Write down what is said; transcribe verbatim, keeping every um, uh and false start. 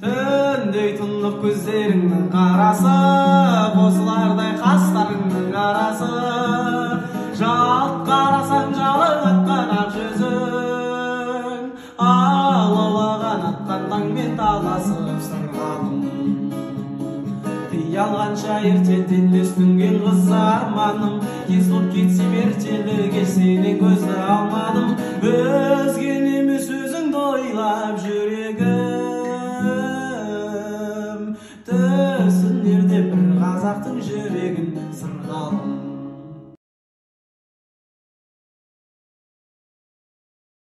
Түндей тұнық көздеріңнің қарасы, қосылардай қастарыңның арасы. Жалт қарасаң жалын атқан ақ жүзің, алаулаған атқан таңмен таласып сырғадым. Қиялғанша ертеден түнген қыз арманым, кез болып кетсем ертелі келсенен көзді алмадым. Өзген емес өзіңді ойлап жүрегім, түсінерде бір қазақтың жүрегін сырғадым.